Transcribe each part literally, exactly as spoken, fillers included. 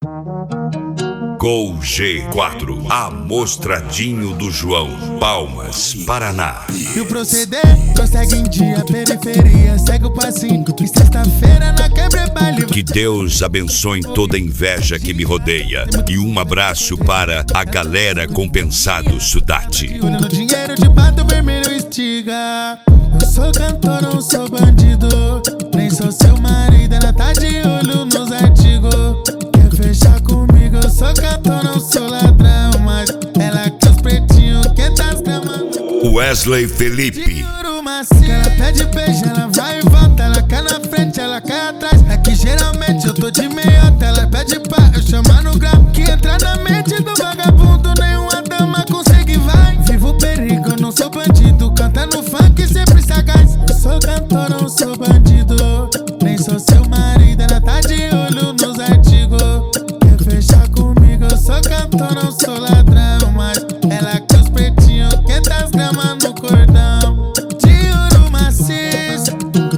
Gol G quatro, Amostradinho do João, Palmas, Paraná. E o proceder prossegue em dia, periferia, segue o passinho. E sexta-feira na quebra baile. Que Deus abençoe toda a inveja que me rodeia. E um abraço para a galera compensado Sudate. Olho no dinheiro de bato vermelho estiga. Eu sou cantor, não sou bandido. Nem sou seu marido, ela tá de olho nos artigos. Quer fechar comigo, eu sou cantor, não sou ladrão. Mas ela quer os pretinhos, quer das gramas. Wesley Felipe. Que ela pede beijo, ela vai e volta. Ela cai na frente, ela cai atrás. É que geralmente eu tô de meiota. Ela pede pra eu chamar no grau. Que entra na mente do vagabundo, nenhuma dama consegue, vai. Vivo o perigo, eu não sou bandido. Canta no funk, sempre sagaz. Eu sou cantor, não sou bandido. Nem sou seu marido, ela tá de olho nos artigos. Quer fechar comigo, eu sou cantor, não sou ladrão. Mas ela quer os pretinhos, quinhentas gramas no cordão. De ouro maciço.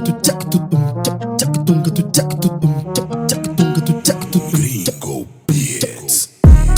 Gringo Beats.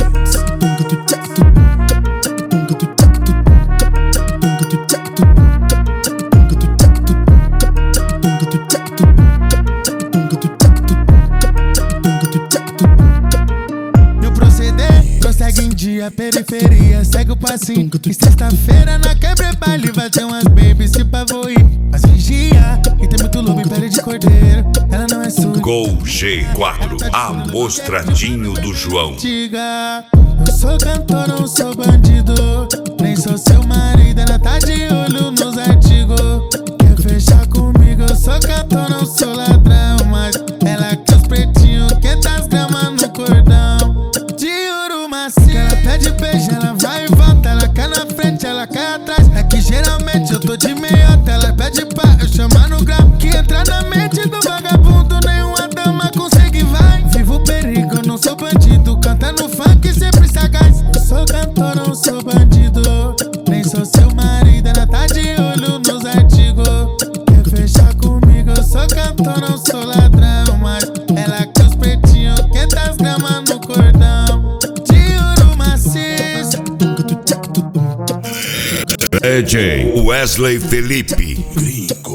Meu proceder prossegue em dia, periferia, segue o passinho. E sexta-feira na quebra baile vai ter umas babies se pavoir. Mas vigia, e tem muito lobo em pele de cordeiro. Ela não é sua. Gol G quatro, Amostradinho do João. Diga, eu sou cantor, não sou bandido. Nem sou seu marido, ela tá de olho nos artigos. Quer fechar comigo, eu sou cantor, não sou ladrão. Mas ela quer os pretinhos, quinhentas gramas no cordão. De ouro macio, que ela pede beijo, ela vai e volta. Ela cai na frente, ela cai atrás. É que geralmente eu tô de meiota. Ela pede pra eu chamar no grau. Que entra na mente do vagabundo, nenhuma dama consegue, vai. Vivo o perigo, eu não sou bandido. Canta no funk, sempre sagaz. Eu sou cantor, não sou bandido. Nem sou seu marido, ela tá de olho nos artigos. Quer fechar comigo, eu sou cantor, não sou ladrão. Mas ela quer os pretinhos, quinhentas gramas no cordão. De ouro maciço. D J Wesley Felipe.